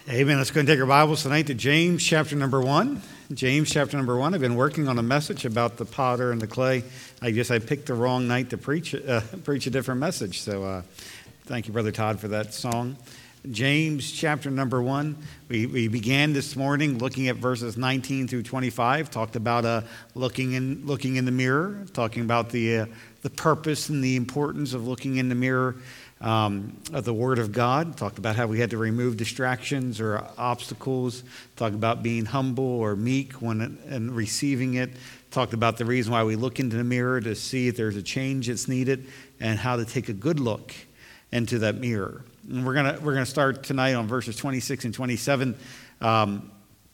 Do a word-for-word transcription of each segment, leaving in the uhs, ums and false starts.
Amen. Let's go and take our Bibles tonight to James chapter number one. James chapter number one. I've been working on a message about the potter and the clay. I guess I picked the wrong night to preach uh, preach a different message. So uh, thank you, Brother Todd, for that song. James chapter number one. We, we began this morning looking at verses nineteen through twenty-five. Talked about uh, looking in looking in the mirror. Talking about the uh, the purpose and the importance of looking in the mirror. Um, of the Word of God. Talked about how we had to remove distractions or obstacles. Talked about being humble or meek when and receiving it. Talked about the reason why we look into the mirror to see if there's a change that's needed and how to take a good look into that mirror. And we're gonna we're gonna start tonight on verses twenty-six and twenty-seven. Um,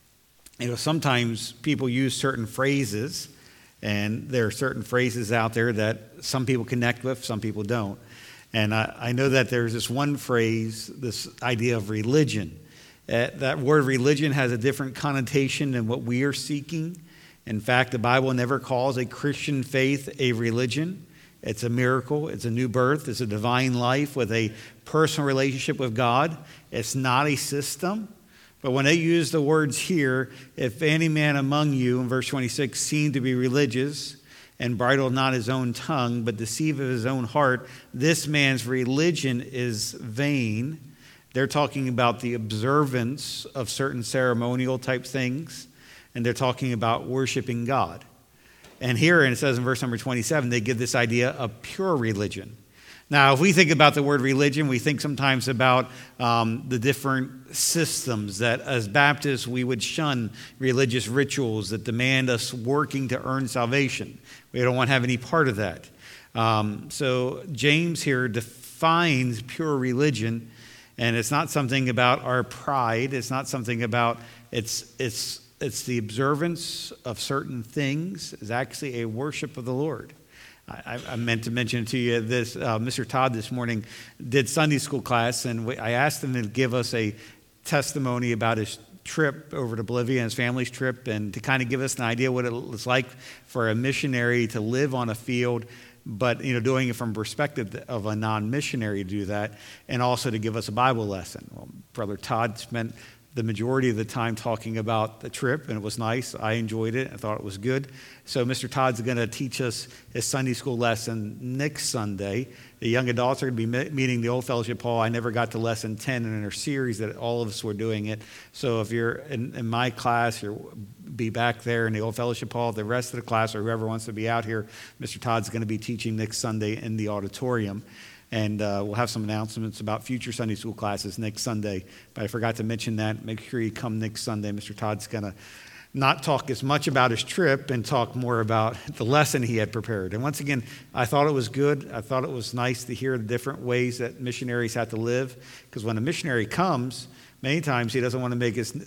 you know, sometimes people use certain phrases, and there are certain phrases out there that some people connect with, some people don't. And I, I know that there's this one phrase, this idea of religion. Uh, that word religion has a different connotation than what we are seeking. In fact, the Bible never calls a Christian faith a religion. It's a miracle. It's a new birth. It's a divine life with a personal relationship with God. It's not a system. But when they use the words here, if any man among you, in verse twenty-six, seem to be religious, and bridle not his own tongue, but deceive of his own heart, this man's religion is vain. They're talking about the observance of certain ceremonial type things, and they're talking about worshiping God. And here, and it says in verse number twenty-seven, they give this idea of pure religion. Now, if we think about the word religion, we think sometimes about um, the different systems that as Baptists we would shun religious rituals that demand us working to earn salvation. We don't want to have any part of that. Um, so James here defines pure religion, and it's not something about our pride. It's not something about, it's, it's, it's the observance of certain things. It's actually a worship of the Lord. I, I meant to mention to you this, uh, Mister Todd this morning did Sunday school class, and we, I asked him to give us a testimony about his trip over to Bolivia and his family's trip, and to kind of give us an idea what it was like for a missionary to live on a field, but you know, doing it from the perspective of a non-missionary to do that, and also to give us a Bible lesson. Well, Brother Todd spent the majority of the time talking about the trip, and it was nice. I enjoyed it. I thought it was good. So Mister Todd's going to teach us his Sunday school lesson next Sunday. The young adults are going to be meeting the Old Fellowship Hall. I never got to lesson ten in our series that all of us were doing it. So if you're in, in my class, you'll be back there in the Old Fellowship Hall. The rest of the class, or whoever wants to be out here, Mister Todd's going to be teaching next Sunday in the auditorium. And uh, we'll have some announcements about future Sunday school classes next Sunday. But I forgot to mention that. Make sure you come next Sunday. Mister Todd's going to not talk as much about his trip and talk more about the lesson he had prepared. And once again, I thought it was good. I thought it was nice to hear the different ways that missionaries have to live. Because when a missionary comes, many times he doesn't want to make his...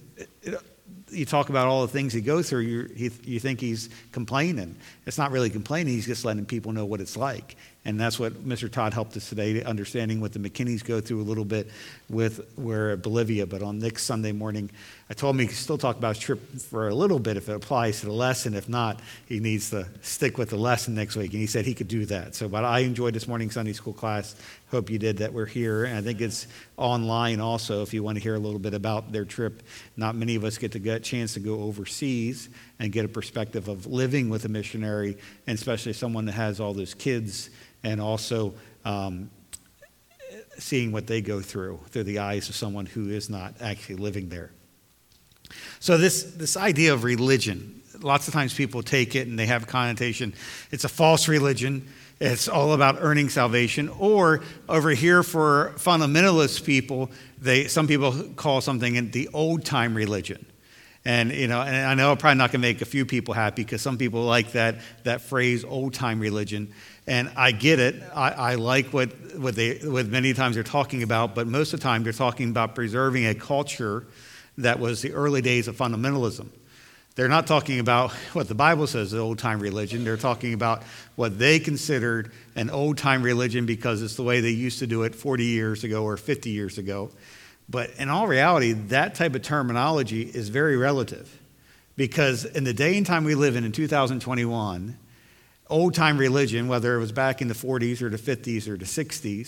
You talk about all the things he goes through, you, he, you think he's complaining. It's not really complaining. He's just letting people know what it's like. And that's what Mister Todd helped us today, understanding what the McKinneys go through a little bit with where Bolivia. But on next Sunday morning, I told him he could still talk about his trip for a little bit if it applies to the lesson. If not, he needs to stick with the lesson next week. And he said he could do that. So, but I enjoyed this morning's Sunday school class. Hope you did, that we're here. And I think it's online also if you want to hear a little bit about their trip. Not many of us get to get a chance to go overseas and get a perspective of living with a missionary, and especially someone that has all those kids, and also um, seeing what they go through through the eyes of someone who is not actually living there. So this, this idea of religion, lots of times people take it and they have a connotation. It's a false religion. It's all about earning salvation. Or over here for fundamentalist people, they some people call something the old-time religion. And, you know, and I know I'm probably not going to make a few people happy because some people like that that phrase, old-time religion. And I get it. I, I like what, what they what many times they're talking about, but most of the time they're talking about preserving a culture that was the early days of fundamentalism. They're not talking about what the Bible says is old-time religion. They're talking about what they considered an old-time religion because it's the way they used to do it forty years ago or fifty years ago. But in all reality, that type of terminology is very relative, because in the day and time we live in, in two thousand twenty-one, old-time religion, whether it was back in the forties or the fifties or the sixties,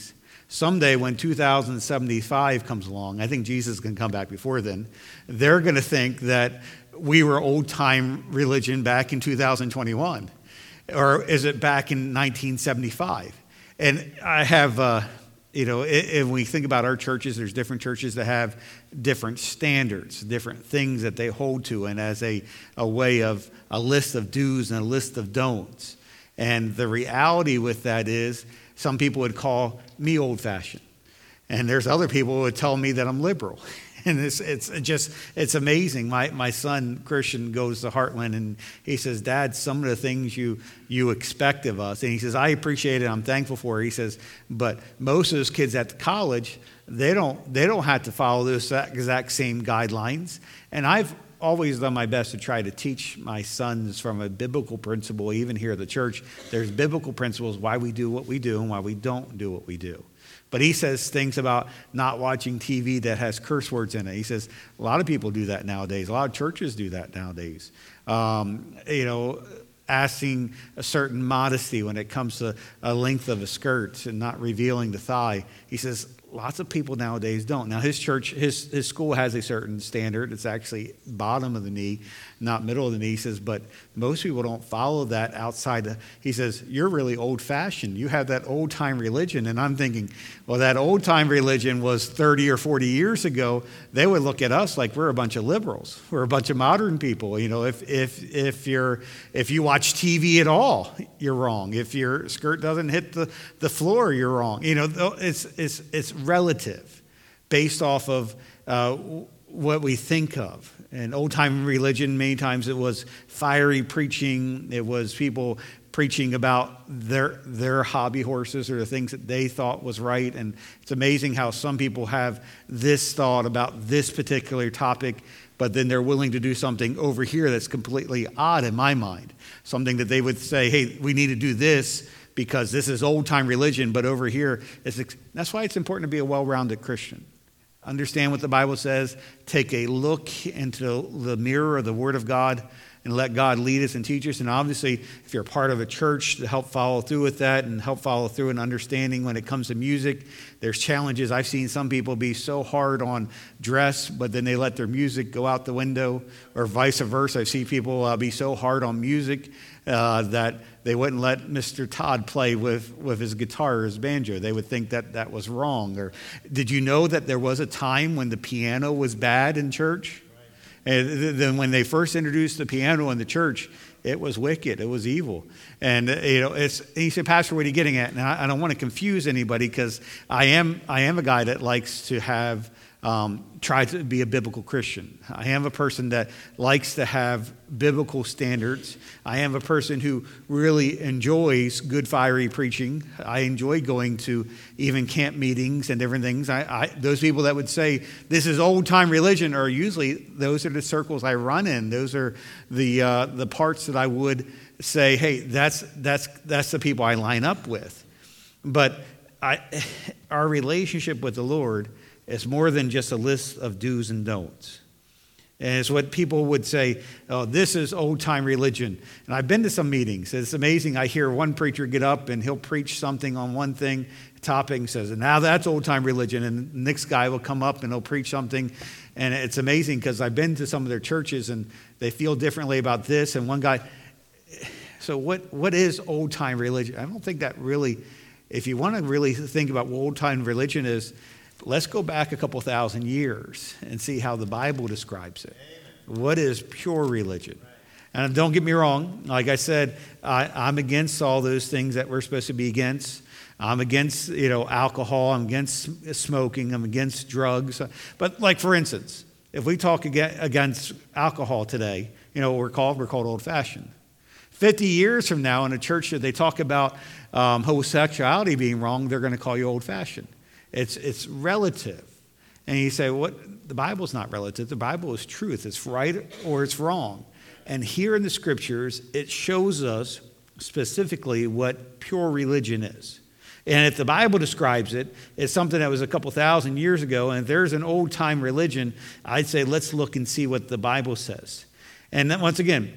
Someday when two thousand seventy-five comes along, I think Jesus can come back before then, they're going to think that we were old-time religion back in two thousand twenty-one. Or is it back in nineteen seventy-five? And I have, uh, you know, if we think about our churches, there's different churches that have different standards, different things that they hold to, and as a, a way of a list of do's and a list of don'ts. And the reality with that is some people would call me old-fashioned. And there's other people who would tell me that I'm liberal. And it's it's just, it's amazing. My my son, Christian, goes to Heartland, and he says, Dad, some of the things you you expect of us. And he says, I appreciate it. I'm thankful for it. He says, but most of those kids at the college, they don't they don't have to follow those exact same guidelines. And I've always done my best to try to teach my sons from a biblical principle, even here at the church. There's biblical principles why we do what we do and why we don't do what we do. But he says things about not watching T V that has curse words in it. He says a lot of people do that nowadays. A lot of churches do that nowadays. Um, you know, asking a certain modesty when it comes to a length of a skirt and not revealing the thigh. He says lots of people nowadays don't. Now, his church, his, his school has a certain standard. It's actually bottom of the knee, not middle of the knee. He says, but most people don't follow that outside. The, he says, you're really old-fashioned. You have that old-time religion. And I'm thinking, well, that old-time religion was thirty or forty years ago. They would look at us like we're a bunch of liberals. We're a bunch of modern people. You know, if if if you're if you watch T V at all, you're wrong. If your skirt doesn't hit the, the floor, you're wrong. You know, it's it's it's relative, based off of uh, what we think of. And old-time religion, many times it was fiery preaching. It was people preaching about their their hobby horses or the things that they thought was right. And it's amazing how some people have this thought about this particular topic, but then they're willing to do something over here that's completely odd in my mind. Something that they would say, hey, we need to do this because this is old-time religion, but over here, it's, that's why it's important to be a well-rounded Christian. Understand what the Bible says, take a look into the mirror of the Word of God, and let God lead us and teach us. And obviously, if you're a part of a church, to help follow through with that and help follow through in understanding when it comes to music. There's challenges. I've seen some people be so hard on dress, but then they let their music go out the window, or vice versa. I see people uh, be so hard on music uh, that they wouldn't let Mister Todd play with, with his guitar or his banjo. They would think that that was wrong. Or did you know that there was a time when the piano was bad in church? And then when they first introduced the piano in the church, it was wicked. It was evil. And, you know, it's, he said, Pastor, what are you getting at? And I, I don't want to confuse anybody, because I am, I am a guy that likes to have, um, try to be a biblical Christian. I am a person that likes to have biblical standards. I am a person who really enjoys good, fiery preaching. I enjoy going to even camp meetings and different things. I, I, those people that would say this is old-time religion are usually, those are the circles I run in. Those are the uh, the parts that I would say, hey, that's that's that's the people I line up with. But I, our relationship with the Lord is more than just a list of do's and don'ts. And it's what people would say, oh, this is old-time religion. And I've been to some meetings. It's amazing. I hear one preacher get up and he'll preach something on one thing, topic, and says, now that's old-time religion. And the next guy will come up and he'll preach something. And it's amazing, because I've been to some of their churches and they feel differently about this. And one guy, so what? what is old-time religion? I don't think that really, if you want to really think about what old-time religion is, let's go back a couple thousand years and see how the Bible describes it. Amen. What is pure religion? Right. And don't get me wrong. Like I said, I, I'm against all those things that we're supposed to be against. I'm against, you know, alcohol. I'm against smoking. I'm against drugs. But like, for instance, if we talk against alcohol today, you know what we're called? We're called old-fashioned. fifty years from now in a church that they talk about um, homosexuality being wrong, they're going to call you old-fashioned. It's it's relative. And you say, what? The Bible's not relative. The Bible is truth. It's right or it's wrong. And here in the Scriptures, it shows us specifically what pure religion is. And if the Bible describes it, it's something that was a couple thousand years ago. And if there's an old-time religion, I'd say let's look and see what the Bible says. And then once again,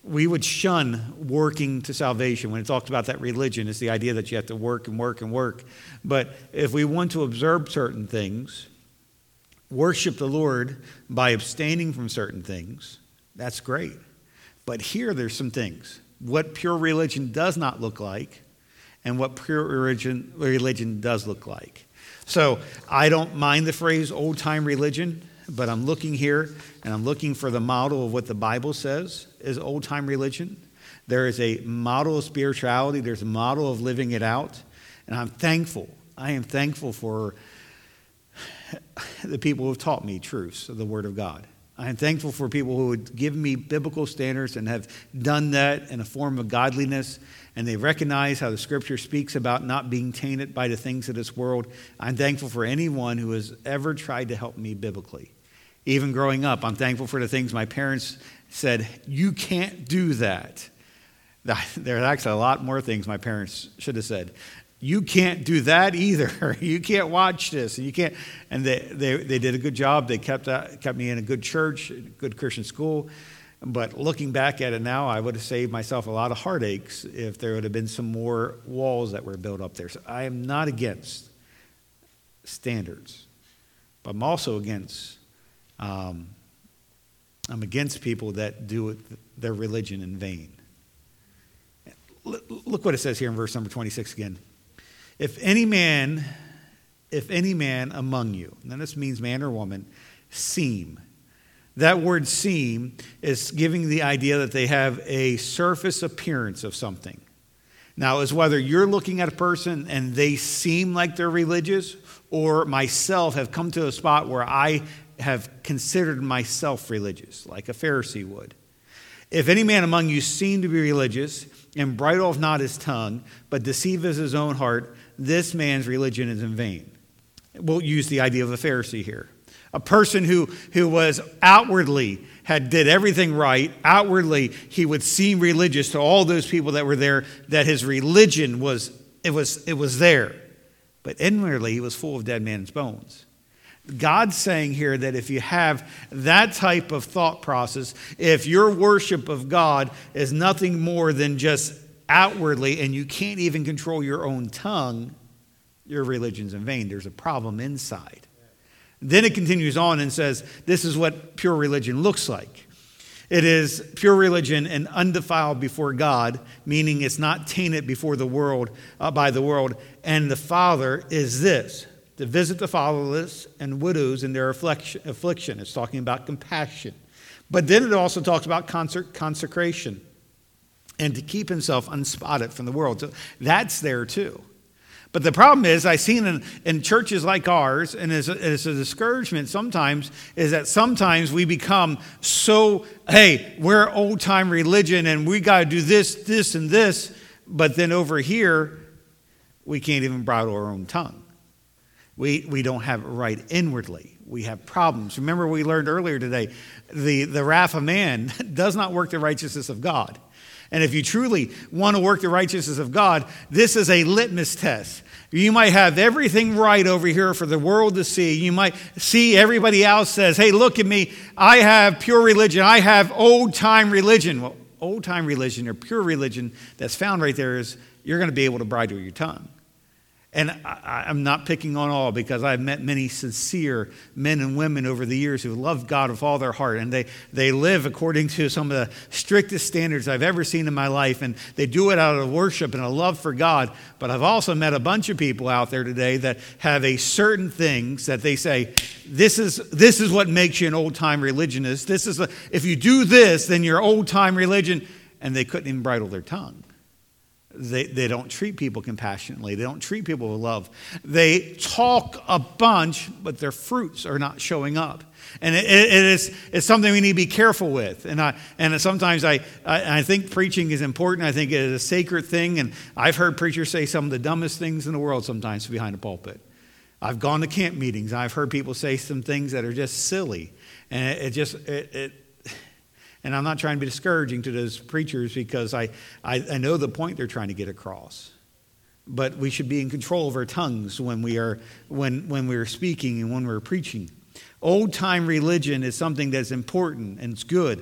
we would shun working to salvation. When it talks about that religion, it's the idea that you have to work and work and work. But if we want to observe certain things, worship the Lord by abstaining from certain things, that's great. But here there's some things. What pure religion does not look like and what pure religion, religion does look like. So I don't mind the phrase old-time religion, but I'm looking here and I'm looking for the model of what the Bible says is old-time religion. There is a model of spirituality. There's a model of living it out. And I'm thankful. I am thankful for the people who have taught me truths of the Word of God. I am thankful for people who would give me biblical standards and have done that in a form of godliness, and they recognize how the Scripture speaks about not being tainted by the things of this world. I'm thankful for anyone who has ever tried to help me biblically. Even growing up, I'm thankful for the things my parents said, you can't do that. There are actually a lot more things my parents should have said. You can't do that either. You can't watch this. You can't. And they, they, they did a good job. They kept uh, kept me in a good church, a good Christian school. But looking back at it now, I would have saved myself a lot of heartaches if there would have been some more walls that were built up there. So I am not against standards, but I'm also against. Um, I'm against people that do it, their religion in vain. Look what it says here in verse number twenty-six again. If any man, if any man among you, and this means man or woman, seem. That word seem is giving the idea that they have a surface appearance of something. Now, it's whether you're looking at a person and they seem like they're religious, or myself have come to a spot where I have considered myself religious, like a Pharisee would. If any man among you seem to be religious, and bridleth not his tongue, but deceiveth his own heart, this man's religion is in vain. We'll use the idea of a Pharisee here. A person who, who was outwardly, had did everything right. Outwardly, he would seem religious to all those people that were there, that his religion was, it was, it was there. But inwardly, he was full of dead man's bones. God's saying here that if you have that type of thought process, if your worship of God is nothing more than just outwardly and you can't even control your own tongue, your religion's in vain. There's a problem inside. Then it continues on and says, this is what pure religion looks like. It is pure religion and undefiled before God, meaning it's not tainted before the world, uh, by the world. And the Father is this, to visit the fatherless and widows in their affliction. It's talking about compassion. But then it also talks about consecration and to keep himself unspotted from the world. So that's there too. But the problem is, I've seen in, in churches like ours, and it's a, it's a discouragement sometimes, is that sometimes we become so, hey, we're old-time religion and we got to do this, this, and this. But then over here, we can't even bridle our own tongue. We we don't have it right inwardly. We have problems. Remember we learned earlier today, the, the wrath of man does not work the righteousness of God. And if you truly want to work the righteousness of God, this is a litmus test. You might have everything right over here for the world to see. You might see everybody else says, hey, look at me. I have pure religion. I have old-time religion. Well, old-time religion or pure religion that's found right there is you're going to be able to bridle your tongue. And I, I'm not picking on all, because I've met many sincere men and women over the years who love God with all their heart. And they, they live according to some of the strictest standards I've ever seen in my life. And they do it out of worship and a love for God. But I've also met a bunch of people out there today that have a certain things that they say, this is, this is what makes you an old-time religionist. This is a, if you do this, then you're old-time religion. And they couldn't even bridle their tongue. They, they don't treat people compassionately. They don't treat people with love. They talk a bunch, but their fruits are not showing up. And it, it is it's something we need to be careful with. And I and sometimes I, I I think preaching is important. I think it is a sacred thing. And I've heard preachers say some of the dumbest things in the world sometimes behind a pulpit. I've gone to camp meetings. I've heard people say some things that are just silly. And it, it just it. it And I'm not trying to be discouraging to those preachers, because I, I, I know the point they're trying to get across. But we should be in control of our tongues when we are when when we're speaking and when we're preaching. Old-time religion is something that's important and it's good,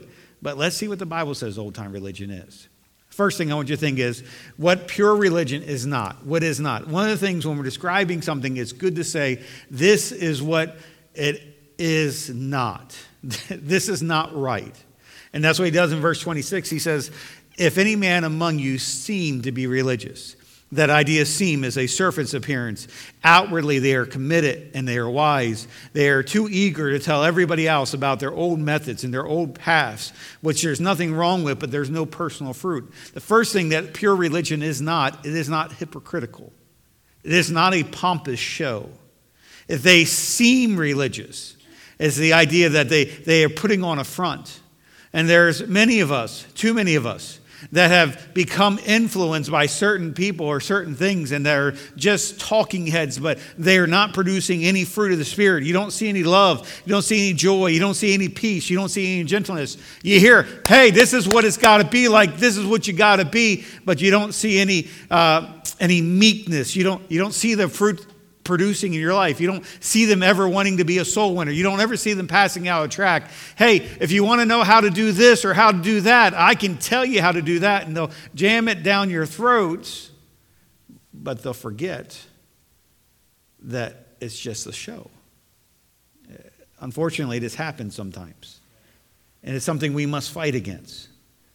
But let's see what the Bible says old-time religion is. First thing I want you to think is what pure religion is not. What is not. One of the things when we're describing something, it's good to say, this is what it is not. This is not right. And that's what he does in verse twenty-six. He says, if any man among you seem to be religious. That idea, seem, is a surface appearance. Outwardly, they are committed and they are wise. They are too eager to tell everybody else about their old methods and their old paths, which there's nothing wrong with, but there's no personal fruit. The first thing that pure religion is not, it is not hypocritical. It is not a pompous show. If they seem religious, it's the idea that they, they are putting on a front. And there's many of us, too many of us, that have become influenced by certain people or certain things, and they're just talking heads, but they're not producing any fruit of the Spirit. You don't see any love. You don't see any joy. You don't see any peace. You don't see any gentleness. You hear, hey, this is what it's got to be like. This is what you got to be, but you don't see any uh, any meekness. You don't you don't see the fruit producing in your life. You don't see them ever wanting to be a soul winner. You don't ever see them passing out a tract. Hey, if you want to know how to do this or how to do that, I can tell you how to do that. And they'll jam it down your throats, but they'll forget that it's just a show. Unfortunately, this happens sometimes. And it's something we must fight against.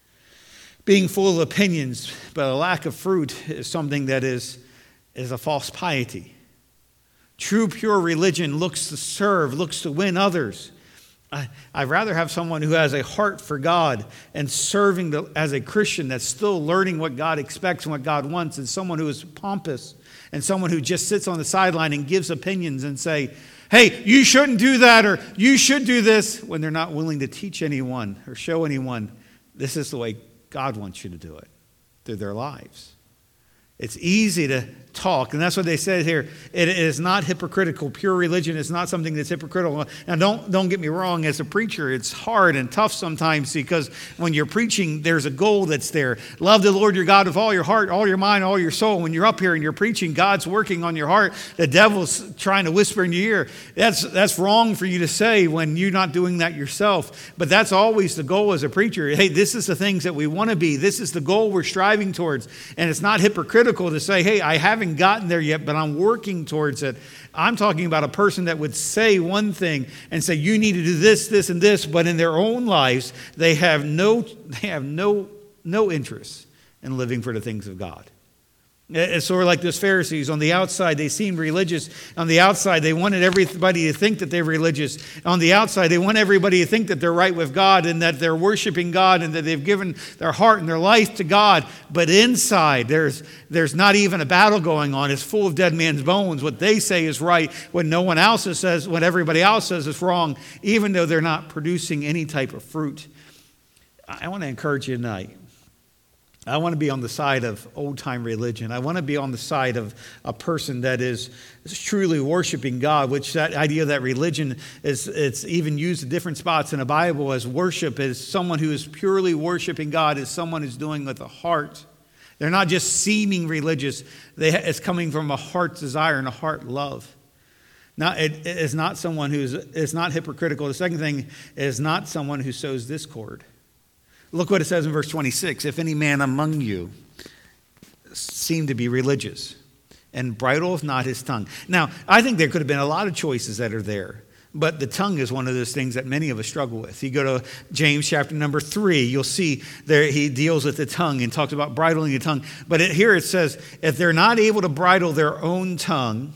Being full of opinions, but a lack of fruit is something that is, is a false piety. True, pure religion looks to serve, looks to win others. I, I'd rather have someone who has a heart for God and serving the, as a Christian that's still learning what God expects and what God wants, and someone who is pompous and someone who just sits on the sideline and gives opinions and say, hey, you shouldn't do that, or you should do this, when they're not willing to teach anyone or show anyone this is the way God wants you to do it through their lives. It's easy to talk, and that's what they said here. It is not hypocritical. Pure religion is not something that's hypocritical. Now, don't, don't get me wrong. As a preacher, it's hard and tough sometimes, because when you're preaching, there's a goal that's there. Love the Lord your God with all your heart, all your mind, all your soul. When you're up here and you're preaching, God's working on your heart. The devil's trying to whisper in your ear. That's, that's wrong for you to say when you're not doing that yourself. But that's always the goal as a preacher. Hey, this is the things that we want to be. This is the goal we're striving towards. And it's not hypocritical to say, hey, I haven't gotten there yet, but I'm working towards it. I'm talking about a person that would say one thing and say, you need to do this, this, and this, but in their own lives, they have no, they have no, no interest in living for the things of God. It's sort of like those Pharisees. On the outside, they seemed religious. On the outside, they wanted everybody to think that they're religious. On the outside, they want everybody to think that they're right with God and that they're worshiping God and that they've given their heart and their life to God. But inside, there's, there's not even a battle going on. It's full of dead man's bones. What they say is right when no one else says, when everybody else says is wrong, even though they're not producing any type of fruit. I want to encourage you tonight. I want to be on the side of old-time religion. I want to be on the side of a person that is, is truly worshiping God, which that idea that religion is, it's even used in different spots in the Bible as worship, as someone who is purely worshiping God, is someone who's doing it with a heart. They're not just seeming religious. They, it's coming from a heart desire and a heart love. Now, it is not someone who's, it's not hypocritical. The second thing is not someone who sows discord. Look what it says in verse twenty-six. If any man among you seem to be religious and bridleth not his tongue. Now, I think there could have been a lot of choices that are there. But the tongue is one of those things that many of us struggle with. You go to James chapter number three, you'll see there he deals with the tongue and talks about bridling the tongue. But it, here it says, if they're not able to bridle their own tongue,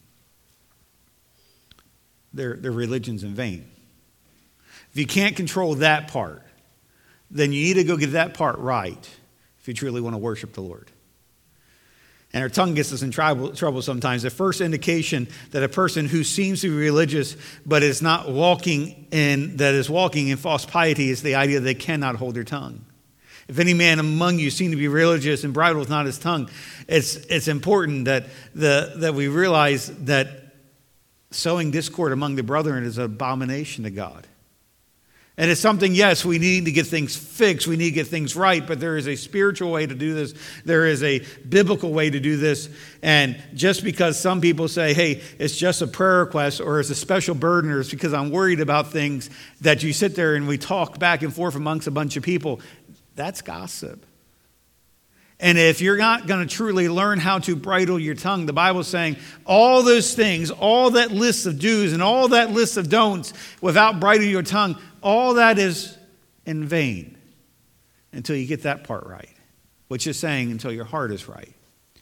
their, their religion's in vain. If you can't control that part, then you need to go get that part right if you truly want to worship the Lord. And our tongue gets us in trouble, trouble sometimes. The first indication that a person who seems to be religious but is not walking in, that is walking in false piety, is the idea they cannot hold their tongue. If any man among you seem to be religious and bridleth not his tongue, it's, it's important that, the, that we realize that sowing discord among the brethren is an abomination to God. And it's something, yes, we need to get things fixed. We need to get things right. But there is a spiritual way to do this. There is a biblical way to do this. And just because some people say, hey, it's just a prayer request or it's a special burden or it's because I'm worried about things, that you sit there and we talk back and forth amongst a bunch of people, that's gossip. And if you're not going to truly learn how to bridle your tongue, the Bible's saying all those things, all that list of do's and all that list of don'ts without bridling your tongue, all that is in vain until you get that part right, which is saying until your heart is right.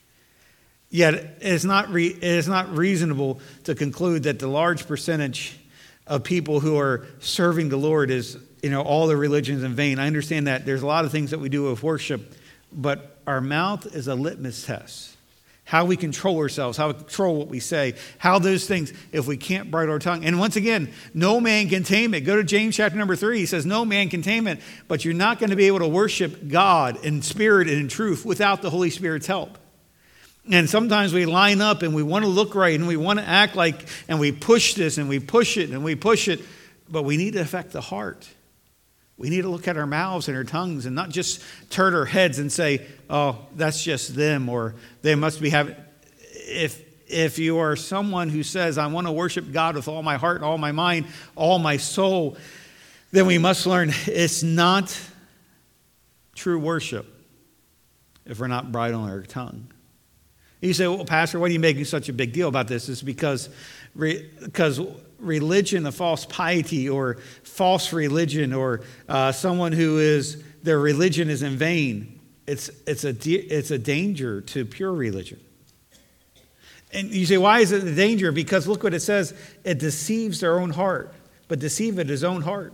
Yet it is not, re- it is not reasonable to conclude that the large percentage of people who are serving the Lord is, you know, all the religions in vain. I understand that there's a lot of things that we do with worship, but our mouth is a litmus test. How we control ourselves, how we control what we say, how those things, if we can't bridle our tongue. And once again, no man can tame it. Go to James chapter number three. He says, no man can tame it, but you're not going to be able to worship God in spirit and in truth without the Holy Spirit's help. And sometimes we line up and we want to look right and we want to act like, and we push this and we push it and we push it, but we need to affect the heart. We need to look at our mouths and our tongues and not just turn our heads and say, oh, that's just them, or they must be having. If, if you are someone who says, I want to worship God with all my heart and all my mind, all my soul, then we must learn it's not true worship if we're not bridling our tongue. You say, well, Pastor, why are you making such a big deal about this? It's because, because religion, a false piety or false religion, or uh, someone who is, their religion is in vain, it's, it's, a, it's a danger to pure religion. And you say, why is it a danger? Because look what it says, it deceives their own heart, but deceive it his own heart.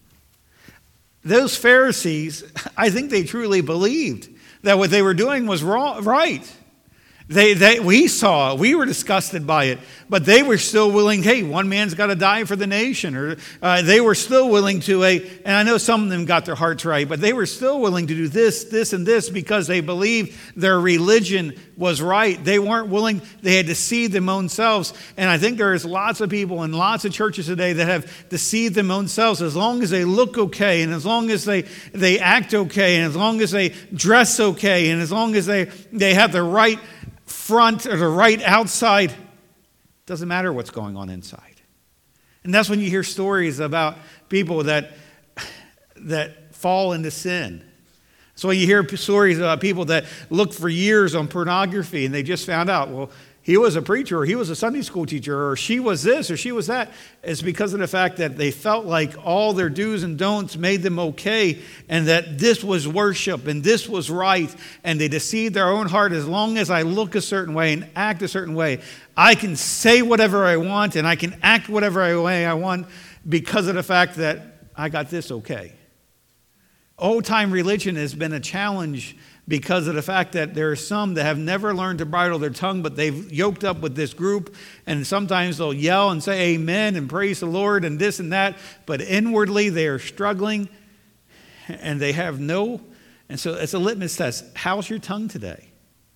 Those Pharisees, I think they truly believed that what they were doing was wrong, right. They, they, we saw it. We were disgusted by it. But they were still willing, hey, one man's got to die for the nation. Or uh, they were still willing to, a, and I know some of them got their hearts right, but they were still willing to do this, this, and this because they believed their religion was right. They weren't willing, they had deceived them own selves. And I think there's lots of people in lots of churches today that have deceived them own selves. As long as they look okay, and as long as they, they act okay, and as long as they dress okay, and as long as they, they have the right front or the right outside, doesn't matter what's going on inside. And that's when you hear stories about people that that fall into sin. So you hear stories about people that look for years on pornography and they just found out, well, he was a preacher, or he was a Sunday school teacher, or she was this, or she was that. It's because of the fact that they felt like all their do's and don'ts made them okay, and that this was worship, and this was right, and they deceived their own heart. As long as I look a certain way and act a certain way, I can say whatever I want, and I can act whatever way I want because of the fact that I got this okay. Old-time religion has been a challenge because of the fact that there are some that have never learned to bridle their tongue, but they've yoked up with this group, and sometimes they'll yell and say amen and praise the Lord and this and that, but inwardly they are struggling and they have no, and so it's a litmus test. How's your tongue today?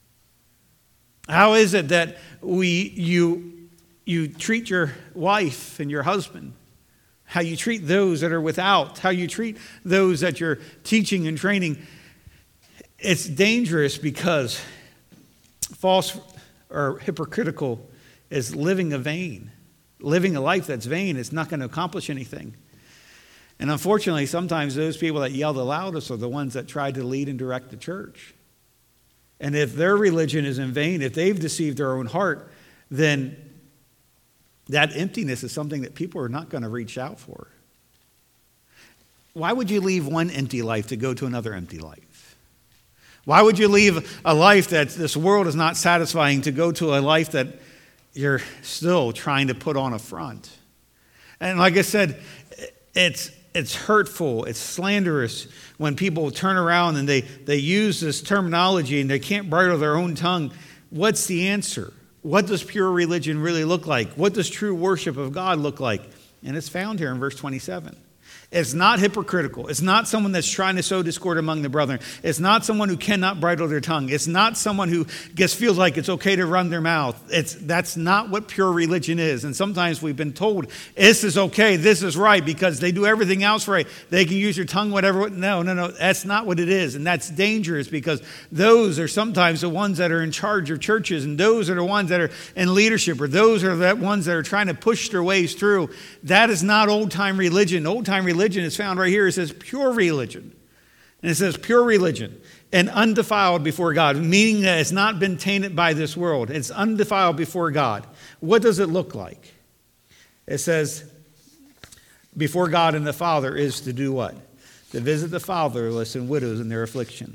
How is it that we you you treat your wife and your husband? How you treat those that are without, how you treat those that you're teaching and training? It's dangerous because false or hypocritical is living a vain. Living a life that's vain is not going to accomplish anything. And unfortunately, sometimes those people that yell the loudest are the ones that try to lead and direct the church. And if their religion is in vain, if they've deceived their own heart, then that emptiness is something that people are not going to reach out for. Why would you leave one empty life to go to another empty life? Why would you leave a life that this world is not satisfying to go to a life that you're still trying to put on a front? And like I said, it's it's hurtful, it's slanderous when people turn around and they, they use this terminology and they can't bridle their own tongue. What's the answer? What does pure religion really look like? What does true worship of God look like? And it's found here in verse twenty-seven. It's not hypocritical. It's not someone that's trying to sow discord among the brethren. It's not someone who cannot bridle their tongue. It's not someone who just feels like it's okay to run their mouth. It's, that's not what pure religion is. And sometimes we've been told this is okay, this is right, because they do everything else right. They can use your tongue, whatever. No, no, no. That's not what it is. And that's dangerous, because those are sometimes the ones that are in charge of churches, and those are the ones that are in leadership, or those are the ones that are trying to push their ways through. That is not old-time religion. Old-time religion Religion is found right here. It says pure religion. And it says pure religion and undefiled before God, meaning that it's not been tainted by this world. It's undefiled before God. What does it look like? It says before God and the Father is to do what? To visit the fatherless and widows in their affliction.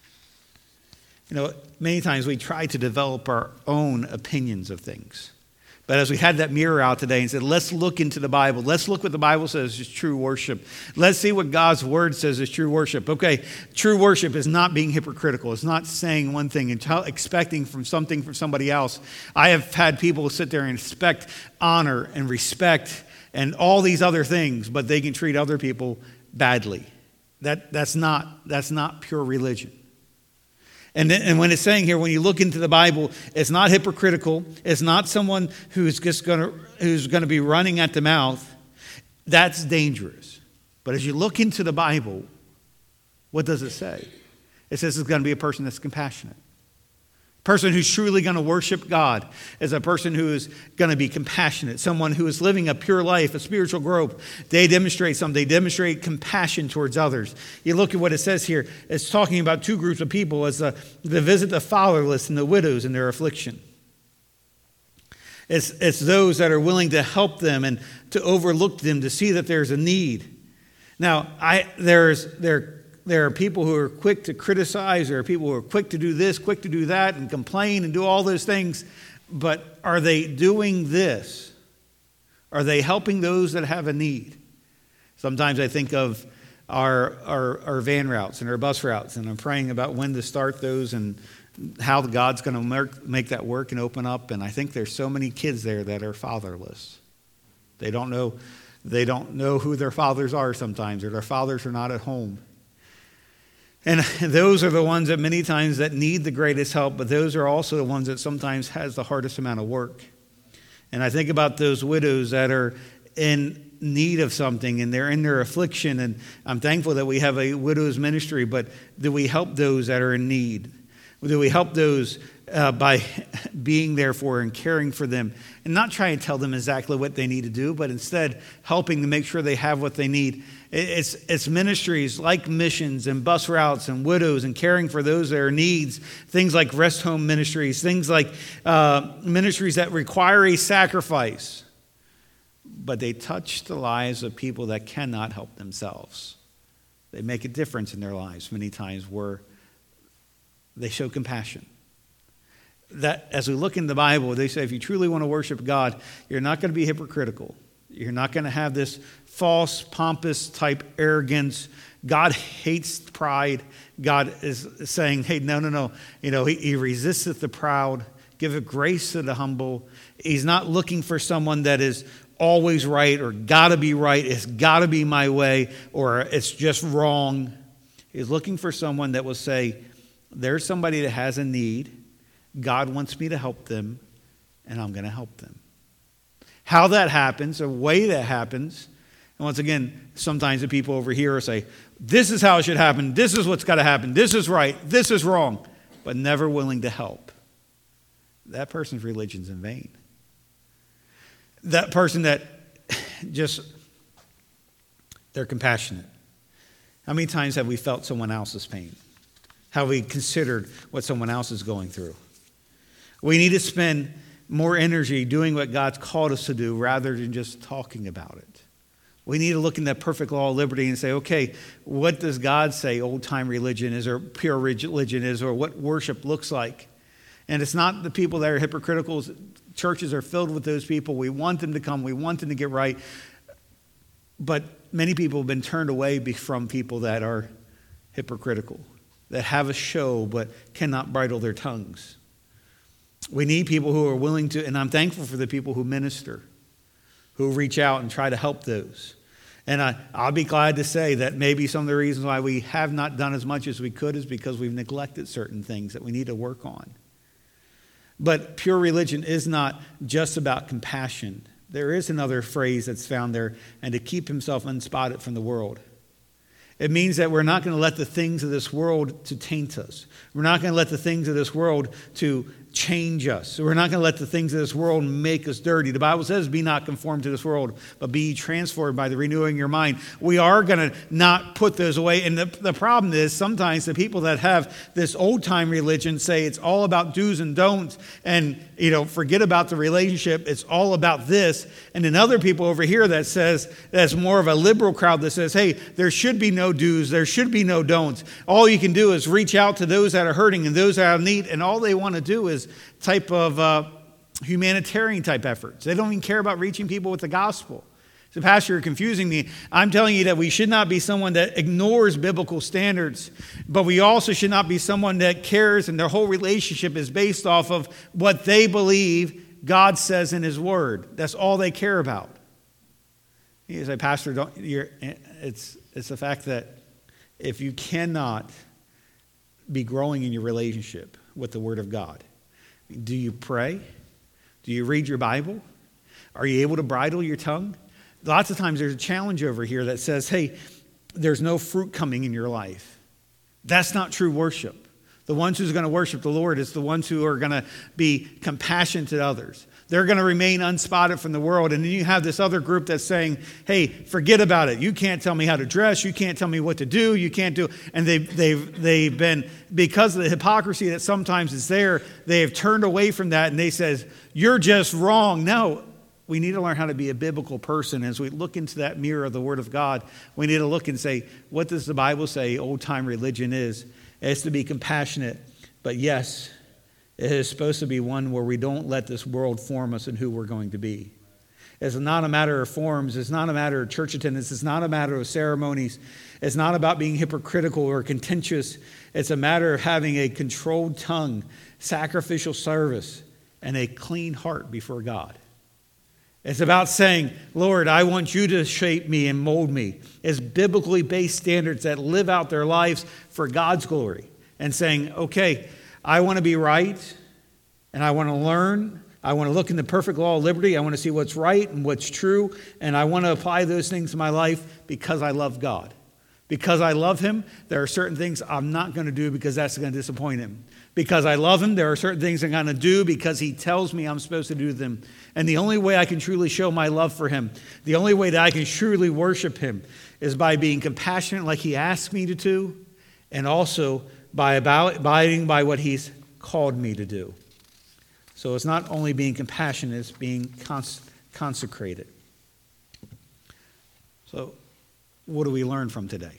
You know, many times we try to develop our own opinions of things. But as we had that mirror out today and said, let's look into the Bible. Let's look what the Bible says is true worship. Let's see what God's word says is true worship. Okay, true worship is not being hypocritical. It's not saying one thing and expecting from something from somebody else. I have had people sit there and expect honor and respect and all these other things, but they can treat other people badly. That, that's not, that's not pure religion. And, then, and when it's saying here, when you look into the Bible, it's not hypocritical. It's not someone who's just going to who's going to be running at the mouth. That's dangerous. But as you look into the Bible, what does it say? It says it's going to be a person that's compassionate. A person who's truly going to worship God is a person who is going to be compassionate. Someone who is living a pure life, a spiritual growth. They demonstrate something. They demonstrate compassion towards others. You look at what it says here. It's talking about two groups of people as the, the visit the fatherless and the widows in their affliction. It's, it's those that are willing to help them and to overlook them, to see that there's a need. Now, I there's there. There are people who are quick to criticize. There are people who are quick to do this, quick to do that, and complain and do all those things. But are they doing this? Are they helping those that have a need? Sometimes I think of our, our, our van routes and our bus routes, and I'm praying about when to start those and how God's going to make that work and open up. And I think there's so many kids there that are fatherless. They don't know, they don't know who their fathers are sometimes, or their fathers are not at home. And those are the ones that many times that need the greatest help, but those are also the ones that sometimes has the hardest amount of work. And I think about those widows that are in need of something and they're in their affliction, and I'm thankful that we have a widows ministry, but do we help those that are in need? Do we help those uh, by being there for and caring for them and not trying to tell them exactly what they need to do, but instead helping to make sure they have what they need? It's, it's ministries like missions and bus routes and widows and caring for those that are needs, things like rest home ministries, things like uh, ministries that require a sacrifice, but they touch the lives of people that cannot help themselves. They make a difference in their lives many times where they show compassion. That as we look in the Bible, they say if you truly want to worship God, you're not going to be hypocritical. You're not going to have this false, pompous type arrogance. God hates pride. God is saying, hey, no, no, no. You know, he, he resisteth the proud, giveth grace to the humble. He's not looking for someone that is always right or got to be right. It's got to be my way or it's just wrong. He's looking for someone that will say, there's somebody that has a need. God wants me to help them, and I'm going to help them. How that happens, the way that happens, and once again, sometimes the people over here say, this is how it should happen, this is what's got to happen, this is right, this is wrong, but never willing to help. That person's religion's in vain. That person that just, they're compassionate. How many times have we felt someone else's pain? How we considered what someone else is going through? We need to spend more energy doing what God's called us to do rather than just talking about it. We need to look in that perfect law of liberty and say, okay, what does God say old-time religion is or pure religion is or what worship looks like? And it's not the people that are hypocritical. Churches are filled with those people. We want them to come. We want them to get right. But many people have been turned away from people that are hypocritical, that have a show but cannot bridle their tongues. We need people who are willing to, and I'm thankful for the people who minister, who reach out and try to help those. And I, I'll be glad to say that maybe some of the reasons why we have not done as much as we could is because we've neglected certain things that we need to work on. But pure religion is not just about compassion. There is another phrase that's found there, and to keep himself unspotted from the world. It means that we're not going to let the things of this world to taint us. We're not going to let the things of this world to change us. We're not going to let the things of this world make us dirty. The Bible says, be not conformed to this world, but be transformed by the renewing of your mind. We are going to not put those away. And the, the problem is sometimes the people that have this old-time religion say it's all about do's and don'ts and, you know, forget about the relationship. It's all about this. And then other people over here that says, that's more of a liberal crowd that says, hey, there should be no do's, there should be no don'ts. All you can do is reach out to those that are hurting and those that are in need, and all they want to do is type of uh, humanitarian type efforts. They don't even care about reaching people with the gospel. So, Pastor, you're confusing me. I'm telling you that we should not be someone that ignores biblical standards, but we also should not be someone that cares and their whole relationship is based off of what they believe God says in his word. That's all they care about. You say, Pastor, don't, you're, it's, it's the fact that if you cannot be growing in your relationship with the word of God, do you pray? Do you read your Bible? Are you able to bridle your tongue? Lots of times there's a challenge over here that says, hey, there's no fruit coming in your life. That's not true worship. The ones who's going to worship the Lord is the ones who are going to be compassionate to others. They're going to remain unspotted from the world. And then you have this other group that's saying, hey, forget about it. You can't tell me how to dress. You can't tell me what to do. You can't do. And they've, they've, they've been, because of the hypocrisy that sometimes is there, they have turned away from that. And they says, you're just wrong. No, we need to learn how to be a biblical person. As we look into that mirror of the Word of God, we need to look and say, what does the Bible say old-time religion is? It's to be compassionate. But yes, it is supposed to be one where we don't let this world form us in who we're going to be. It's not a matter of forms. It's not a matter of church attendance. It's not a matter of ceremonies. It's not about being hypocritical or contentious. It's a matter of having a controlled tongue, sacrificial service, and a clean heart before God. It's about saying, Lord, I want you to shape me and mold me. It's biblically based standards that live out their lives for God's glory. And saying, okay, I want to be right, and I want to learn. I want to look in the perfect law of liberty. I want to see what's right and what's true, and I want to apply those things to my life because I love God. Because I love him, there are certain things I'm not going to do because that's going to disappoint him. Because I love him, there are certain things I'm going to do because he tells me I'm supposed to do them. And the only way I can truly show my love for him, the only way that I can truly worship him is by being compassionate like he asks me to do, and also by abiding by what he's called me to do. So it's not only being compassionate, it's being cons- consecrated. So what do we learn from today?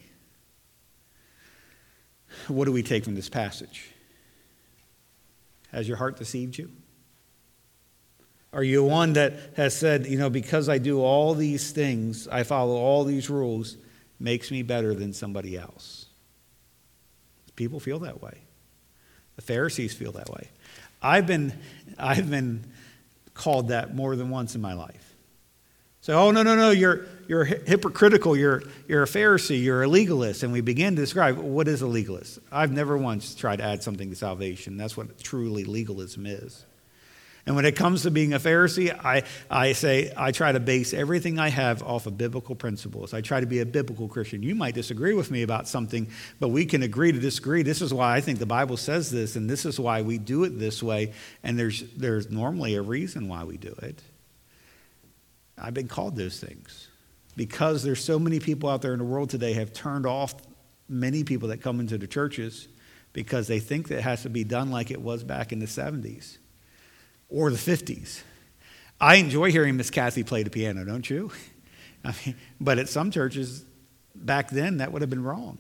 What do we take from this passage? Has your heart deceived you? Are you one that has said, you know, because I do all these things, I follow all these rules, makes me better than somebody else? People feel that way. The Pharisees feel that way. I've been, I've been called that more than once in my life. So, oh, no, no, no, you're, you're hypocritical, you're, you're a Pharisee, you're a legalist. And we begin to describe what is a legalist. I've never once tried to add something to salvation. That's what truly legalism is. And when it comes to being a Pharisee, I, I say I try to base everything I have off of biblical principles. I try to be a biblical Christian. You might disagree with me about something, but we can agree to disagree. This is why I think the Bible says this, and this is why we do it this way. And there's, there's normally a reason why we do it. I've been called those things because there's so many people out there in the world today have turned off many people that come into the churches because they think that it has to be done like it was back in the seventies. Or the fifties. I enjoy hearing Miss Kathy play the piano, don't you? I mean, but at some churches back then, that would have been wrong.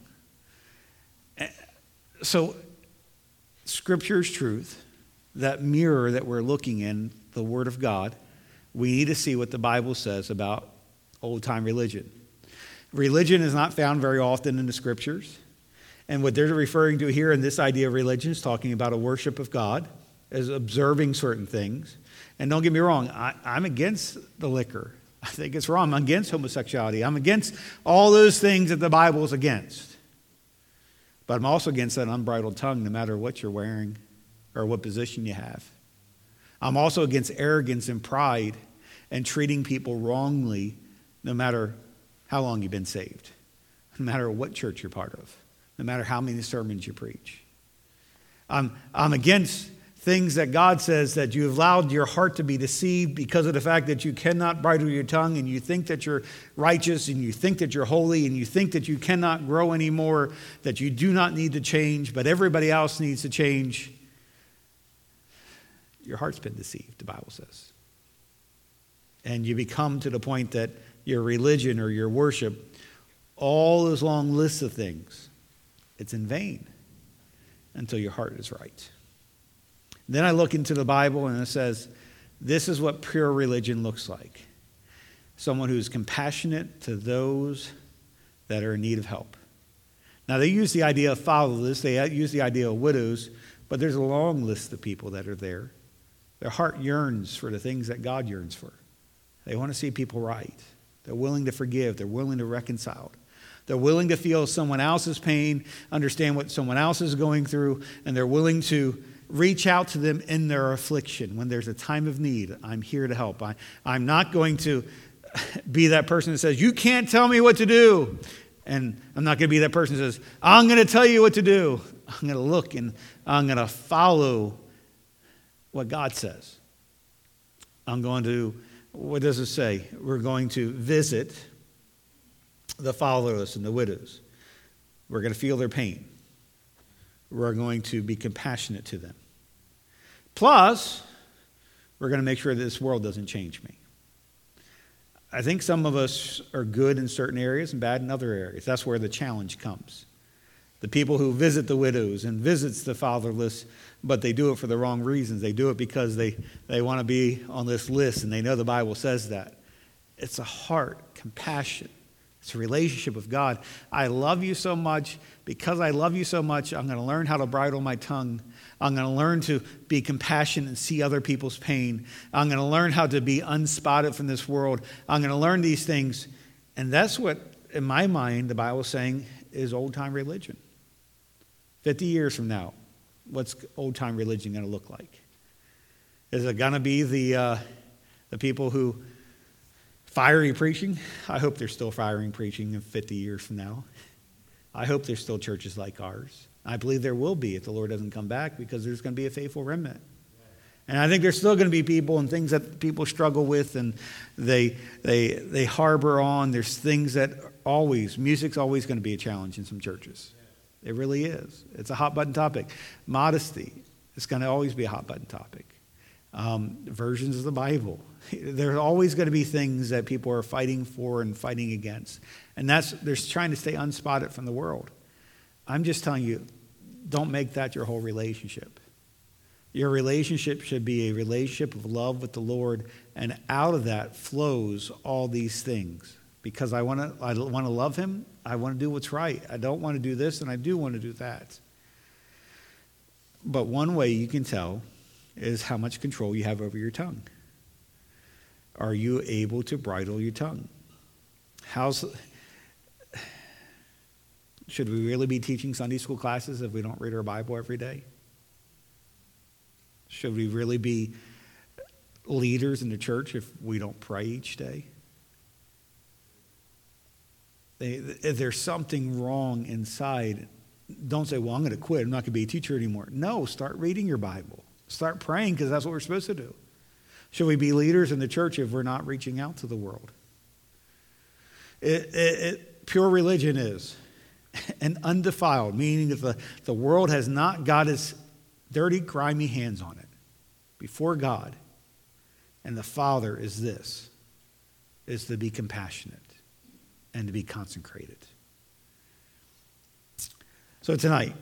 So, Scripture is truth. That mirror that we're looking in, the Word of God, we need to see what the Bible says about old-time religion. Religion is not found very often in the Scriptures. And what they're referring to here in this idea of religion is talking about a worship of God, as observing certain things. And don't get me wrong, I, I'm against the liquor. I think it's wrong. I'm against homosexuality. I'm against all those things that the Bible is against. But I'm also against that unbridled tongue, no matter what you're wearing or what position you have. I'm also against arrogance and pride and treating people wrongly, no matter how long you've been saved, no matter what church you're part of, no matter how many sermons you preach. I'm, I'm against things that God says that you've allowed your heart to be deceived because of the fact that you cannot bridle your tongue and you think that you're righteous and you think that you're holy and you think that you cannot grow anymore, that you do not need to change, but everybody else needs to change. Your heart's been deceived, the Bible says. And you become to the point that your religion or your worship, all those long lists of things, it's in vain until your heart is right. Then I look into the Bible and it says, this is what pure religion looks like. Someone who's compassionate to those that are in need of help. Now, they use the idea of fatherless, they use the idea of widows, but there's a long list of people that are there. Their heart yearns for the things that God yearns for. They want to see people right. They're willing to forgive. They're willing to reconcile. They're willing to feel someone else's pain, understand what someone else is going through, and they're willing to reach out to them in their affliction. When there's a time of need, I'm here to help. I, I'm not going to be that person that says, you can't tell me what to do. And I'm not going to be that person that says, I'm going to tell you what to do. I'm going to look and I'm going to follow what God says. I'm going to, what does it say? We're going to visit the fatherless and the widows. We're going to feel their pain. We're going to be compassionate to them. Plus, we're going to make sure that this world doesn't change me. I think some of us are good in certain areas and bad in other areas. That's where the challenge comes. The people who visit the widows and visits the fatherless, but they do it for the wrong reasons. They do it because they, they want to be on this list, and they know the Bible says that. It's a heart, compassion. It's a relationship with God. I love you so much. Because I love you so much, I'm going to learn how to bridle my tongue. I'm going to learn to be compassionate and see other people's pain. I'm going to learn how to be unspotted from this world. I'm going to learn these things. And that's what, in my mind, the Bible is saying is old-time religion. fifty years from now, what's old-time religion going to look like? Is it going to be the, uh, the people who fiery preaching? I hope they're still firing preaching in fifty years from now. I hope there's still churches like ours. I believe there will be if the Lord doesn't come back, because there's going to be a faithful remnant. And I think there's still going to be people and things that people struggle with and they they they harbor on. There's things that always, music's always going to be a challenge in some churches. It really is. It's a hot button topic. Modesty is going to always be a hot button topic. Um, versions of the Bible. There's always going to be things that people are fighting for and fighting against. And that's, they're trying to stay unspotted from the world. I'm just telling you, don't make that your whole relationship. Your relationship should be a relationship of love with the Lord, and out of that flows all these things. Because I want to I want to love him, I want to do what's right. I don't want to do this, and I do want to do that. But one way you can tell is how much control you have over your tongue. Are you able to bridle your tongue? How's, should we really be teaching Sunday school classes if we don't read our Bible every day? Should we really be leaders in the church if we don't pray each day? They, if there's something wrong inside, don't say, well, I'm going to quit. I'm not going to be a teacher anymore. No, start reading your Bible. Start praying, because that's what we're supposed to do. Should we be leaders in the church if we're not reaching out to the world? It, it, it, pure religion is and undefiled, meaning that the, the world has not got its dirty, grimy hands on it before God. And the Father is this, is to be compassionate and to be consecrated. So tonight,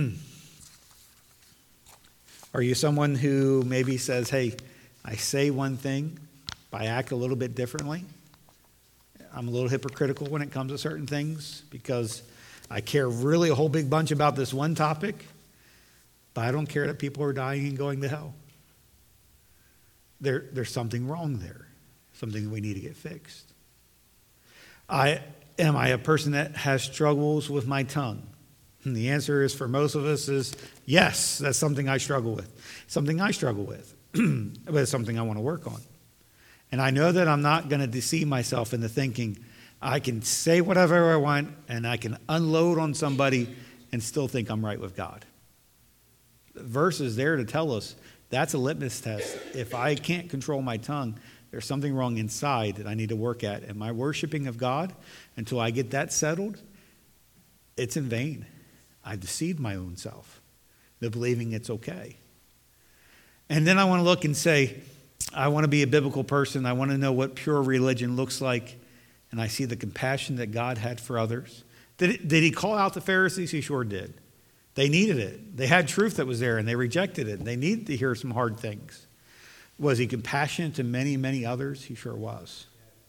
are you someone who maybe says, hey, I say one thing, but I act a little bit differently? I'm a little hypocritical when it comes to certain things because I care really a whole big bunch about this one topic, but I don't care that people are dying and going to hell. There, there's something wrong there. something we need to get fixed. I am I a person that has struggles with my tongue? And the answer is, for most of us, is yes, that's something I struggle with. Something I struggle with. But it's something I want to work on. And I know that I'm not going to deceive myself into thinking I can say whatever I want and I can unload on somebody and still think I'm right with God. The verse is there to tell us that's a litmus test. If I can't control my tongue, there's something wrong inside that I need to work at. And my worshiping of God, until I get that settled, it's in vain. I've deceived my own self, the believing it's okay. And then I want to look and say, I want to be a biblical person. I want to know what pure religion looks like. And I see the compassion that God had for others. Did, it, did he call out the Pharisees? He sure did. They needed it. They had truth that was there, and they rejected it. They needed to hear some hard things. Was he compassionate to many, many others? He sure was.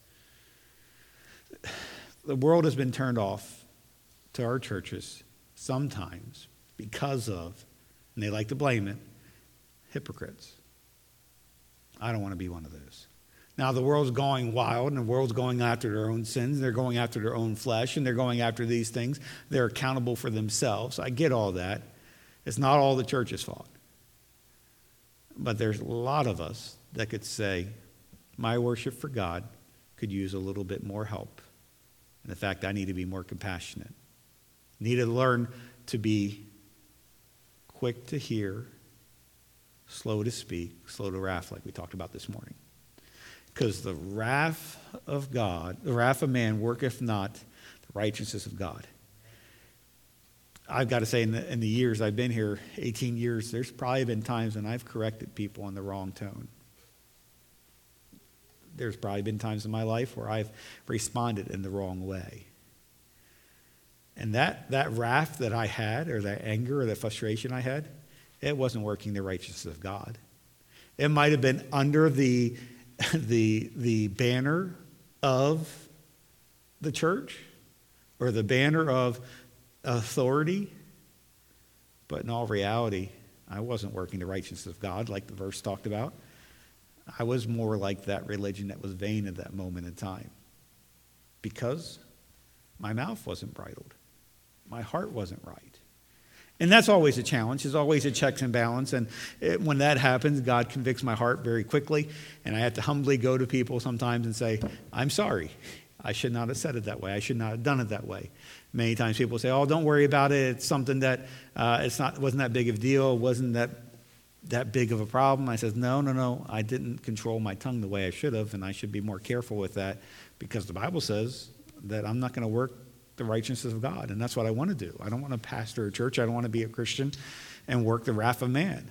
The world has been turned off to our churches sometimes because of, and they like to blame it, hypocrites. I don't want to be one of those. Now, the world's going wild, and the world's going after their own sins. They're going after their own flesh, and they're going after these things. They're accountable for themselves. I get all that. It's not all the church's fault. But there's a lot of us that could say, my worship for God could use a little bit more help. And in fact, I need to be more compassionate. Need to learn to be quick to hear, slow to speak, slow to wrath, like we talked about this morning. Because the wrath of God, the wrath of man worketh not the righteousness of God. I've got to say, in the, in the years I've been here, eighteen years, there's probably been times when I've corrected people on the wrong tone. There's probably been times in my life where I've responded in the wrong way. And that, that wrath that I had, or that anger, or that frustration I had, it wasn't working the righteousness of God. It might have been under the, the, the banner of the church, or the banner of authority, but in all reality, I wasn't working the righteousness of God like the verse talked about. I was more like that religion that was vain at that moment in time, because my mouth wasn't bridled. My heart wasn't right. And that's always a challenge. There's always a checks and balance. And it, when that happens, God convicts my heart very quickly. And I have to humbly go to people sometimes and say, I'm sorry. I should not have said it that way. I should not have done it that way. Many times people say, oh, don't worry about it. It's something that uh, it's not wasn't that big of a deal. It wasn't that that big of a problem. I says, no, no, no. I didn't control my tongue the way I should have, and I should be more careful with that, because the Bible says that I'm not going to work the righteousness of God, and that's what I want to do. I don't want to pastor a church. I don't want to be a Christian and work the wrath of man.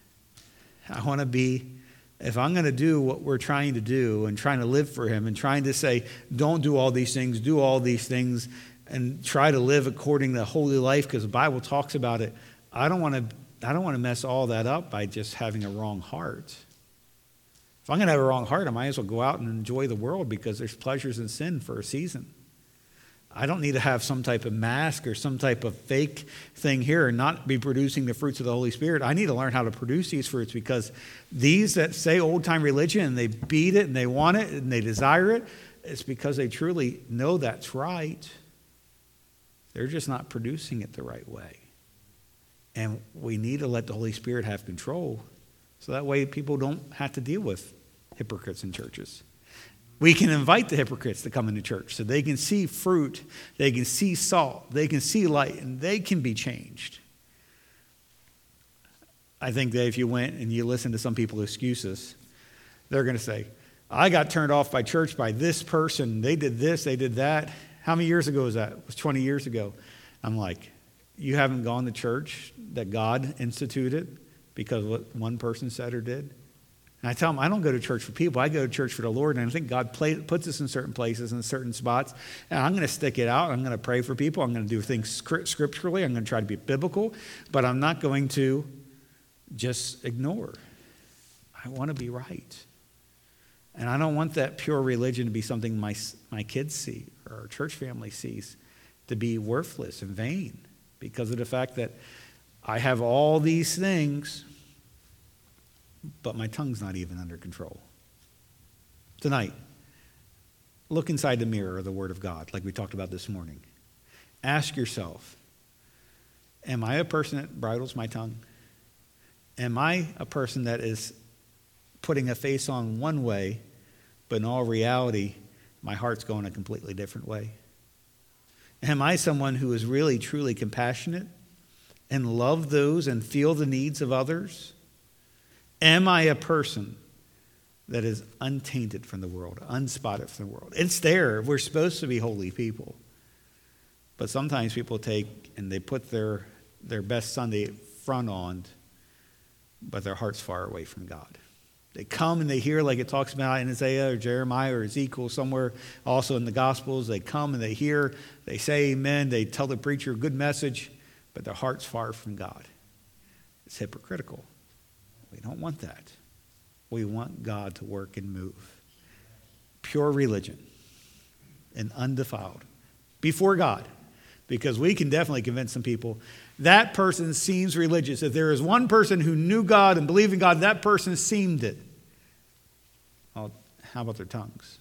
I want to be, if I'm going to do what we're trying to do and trying to live for him and trying to say, don't do all these things, do all these things, and try to live according to holy life, because the Bible talks about it, I don't want to I don't want to mess all that up by just having a wrong heart. If I'm going to have a wrong heart, I might as well go out and enjoy the world, because there's pleasures in sin for a season. I don't need to have some type of mask or some type of fake thing here and not be producing the fruits of the Holy Spirit. I need to learn how to produce these fruits, because these that say old-time religion and they beat it and they want it and they desire it, it's because they truly know that's right. They're just not producing it the right way. And we need to let the Holy Spirit have control, so that way people don't have to deal with hypocrites in churches. We can invite the hypocrites to come into church so they can see fruit, they can see salt, they can see light, and they can be changed. I think that if you went and you listen to some people's excuses, they're going to say, I got turned off by church by this person. They did this, they did that. How many years ago was that? It was twenty years ago. I'm like, you haven't gone to church that God instituted because of what one person said or did? And I tell them, I don't go to church for people. I go to church for the Lord. And I think God play, puts us in certain places, in certain spots. And I'm going to stick it out. I'm going to pray for people. I'm going to do things scripturally. I'm going to try to be biblical. But I'm not going to just ignore. I want to be right. And I don't want that pure religion to be something my, my kids see or our church family sees, to be worthless and vain, because of the fact that I have all these things, but my tongue's not even under control. Tonight, look inside the mirror of the Word of God, like we talked about this morning. Ask yourself, am I a person that bridles my tongue? Am I a person that is putting a face on one way, but in all reality, my heart's going a completely different way? Am I someone who is really, truly compassionate and love those and feel the needs of others? Am I a person that is untainted from the world, unspotted from the world? It's there. We're supposed to be holy people. But sometimes people take and they put their, their best Sunday front on, but their heart's far away from God. They come and they hear, like it talks about in Isaiah or Jeremiah or Ezekiel, somewhere also in the Gospels. They come and they hear, they say amen, they tell the preacher a good message, but their heart's far from God. It's hypocritical. We don't want that. We want God to work and move. Pure religion and undefiled before God. Because we can definitely convince some people that person seems religious. If there is one person who knew God and believed in God, that person seemed it. Well, how about their tongues?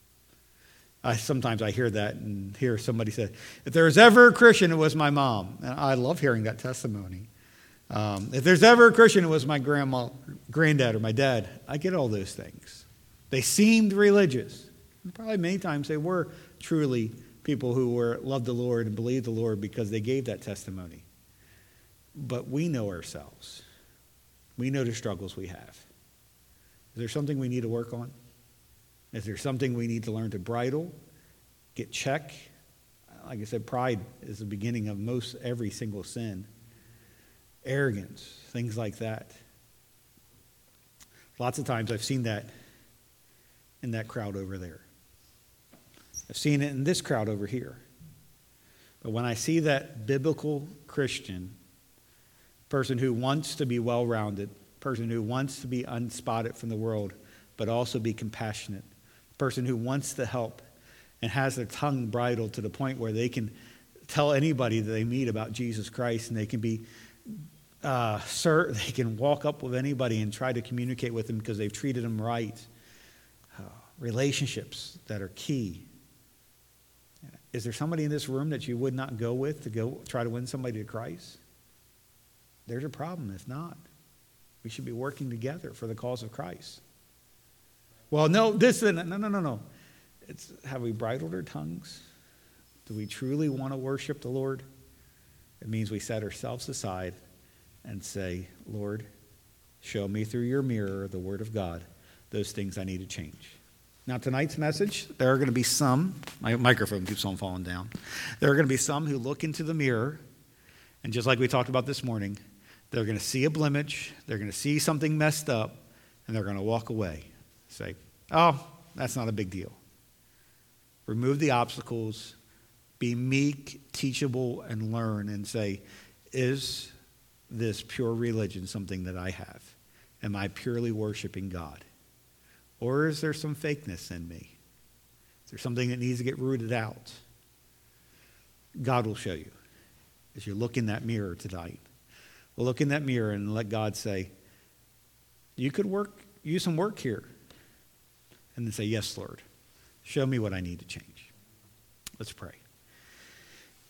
I sometimes I hear that and hear somebody say, if there was ever a Christian, it was my mom. And I love hearing that testimony. Um, if there's ever a Christian, it was my grandma, granddad, or my dad. I get all those things. They seemed religious. And probably many times they were truly people who were loved the Lord and believed the Lord because they gave that testimony. But we know ourselves. We know the struggles we have. Is there something we need to work on? Is there something we need to learn to bridle, get check? Like I said, pride is the beginning of most every single sin. Arrogance, things like that. Lots of times I've seen that in that crowd over there. I've seen it in this crowd over here. But when I see that biblical Christian, person who wants to be well-rounded, person who wants to be unspotted from the world, but also be compassionate, person who wants to help and has their tongue bridled to the point where they can tell anybody that they meet about Jesus Christ, and they can be, uh, sir, they can walk up with anybody and try to communicate with them because they've treated them right. Uh, relationships that are key. Is there somebody in this room that you would not go with to go try to win somebody to Christ? There's a problem. If not, we should be working together for the cause of Christ. Well, no, this, no, no, no, no. It's, have we bridled our tongues? Do we truly want to worship the Lord? It means we set ourselves aside and say, Lord, show me through your mirror, the Word of God, those things I need to change. Now, tonight's message, there are going to be some, my microphone keeps on falling down. There are going to be some who look into the mirror, and just like we talked about this morning, they're going to see a blemish, they're going to see something messed up, and they're going to walk away. Say, oh, that's not a big deal. Remove the obstacles, be meek, teachable, and learn, and say, is this pure religion something that I have? Am I purely worshiping God? Or is there some fakeness in me? Is there something that needs to get rooted out? God will show you as you look in that mirror tonight. Well, look in that mirror and let God say, you could work, use some work here. And then say, yes, Lord, show me what I need to change. Let's pray.